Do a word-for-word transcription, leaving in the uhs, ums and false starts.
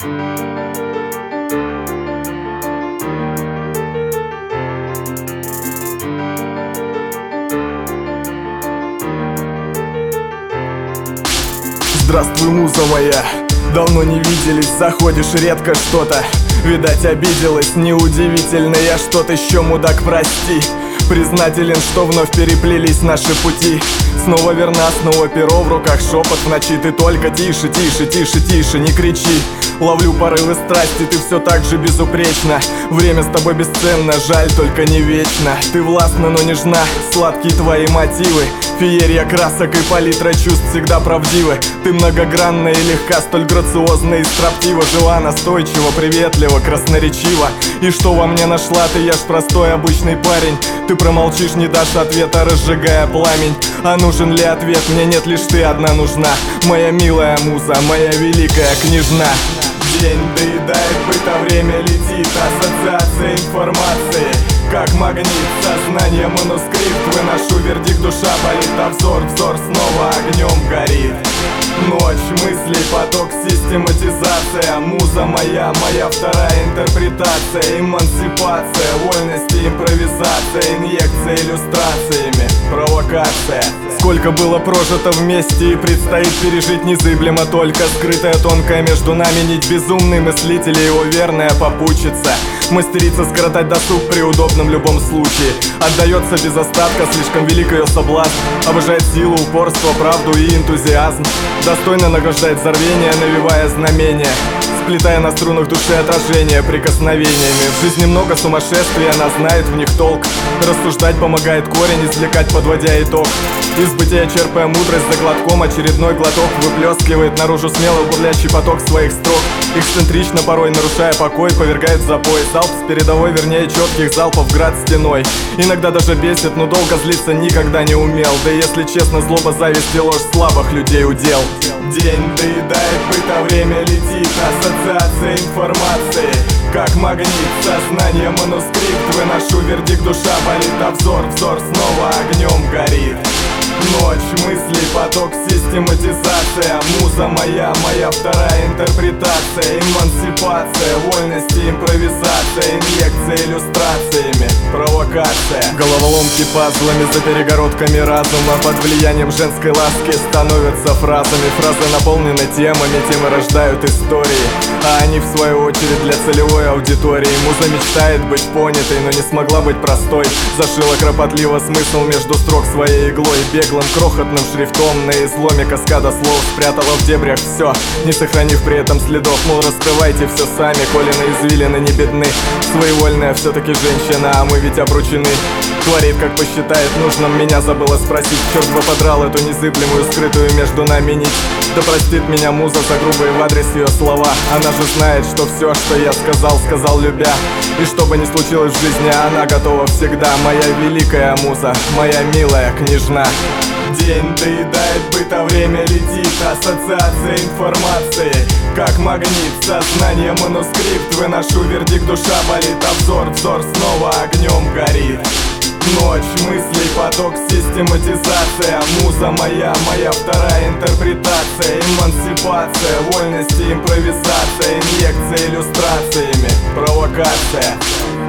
Здравствуй, муза моя, давно не виделись, заходишь редко что-то. Видать, обиделась, неудивительно, я что-то еще, мудак, прости. Признателен, что вновь переплелись наши пути. Снова верна, снова перо в руках, шепот в ночи. Ты только тише, тише, тише, тише, не кричи. Ловлю порывы страсти, ты все так же безупречна. Время с тобой бесценно, жаль, только не вечно. Ты властна, но нежна, сладкие твои мотивы. Феерия красок и палитра чувств всегда правдивы. Ты многогранна и легка, столь грациозна и строптива. Жива, настойчиво, приветлива, красноречива. И что во мне нашла ты, я ж простой обычный парень. Ты промолчишь, не дашь ответа, разжигая пламень. А нужен ли ответ? Мне нет, лишь ты одна нужна. Моя милая муза, моя великая княжна. День доедает быт, а время летит. Ассоциация информации, как магнит, сознание манускрипт. Выношу вердикт, душа болит, а взор, взор снова огнем горит. Ночь мыслей, поток, систематизация. Муза моя, моя вторая интерпретация. Эмансипация, вольность и импровизация. Инъекция иллюстрациями, провокация. Сколько было прожито вместе и предстоит пережить незыблемо. Только скрытая тонкая между нами нить. Безумный мыслитель и его верная попутчица. Мастерица скоротать досуг при удобном любом случае. Отдается без остатка, слишком велик ее соблазн. Обожает силу, упорство, правду и энтузиазм. Достойно награждает за рвение, навевая знамения. Сплетая на струнах души отражения прикосновениями. В жизни много сумасшествий, она знает в них толк. Рассуждать помогает корень, извлекать, подводя итог. Из бытия черпая мудрость за глотком, очередной глоток выплескивает наружу смело бурлящий поток своих строк. Эксцентрично, порой нарушая покой, повергает в запой. Залп с передовой, вернее четких залпов град стеной. Иногда даже бесит, но долго злиться никогда не умел. Да если честно, злоба, зависть и ложь слабых людей удел. День доедает быт, а время летит. Ассоциация информации, как магнит, сознание манускрипт. Выношу вердикт, душа болит, а взор, взор снова огнем горит. Ночь мыслей, поток, систематизация. Муза моя, моя вторая интерпретация. Эмансипация, вольность и импровизация. Инъекция иллюстрациями, провокация. Головоломки пазлами за перегородками разума. Под влиянием женской ласки становятся фразами. Фразы наполнены темами, темы рождают истории. А они в свою очередь для целевой аудитории. Муза мечтает быть понятой, но не смогла быть простой. Зашила кропотливо смысл между строк своей иглой. Беглым крохотным шрифтом на изломе каскада слов спрятала в дебрях все, не сохранив при этом следов. Мол, раскрывайте все сами, коли на извилины не бедны. Своевольная все-таки женщина, а мы ведь обручены. Творит, как посчитает нужным, меня забыла спросить. Черт бы подрал эту незыблемую, скрытую между нами нить. Да простит меня муза за грубые в адрес ее слова. Она же знает, что все, что я сказал, сказал любя. И что бы ни случилось в жизни, она готова всегда. Моя великая муза, моя милая княжна. День доедает быт, а время летит. Ассоциация информации, как магнит, сознание манускрипт. Выношу вердикт, душа болит, а взор, взор снова огнем горит. Ночь мыслей, поток, систематизация. Муза моя, моя вторая интерпретация. Эмансипация, вольность и импровизация. Инъекция иллюстрациями, провокация.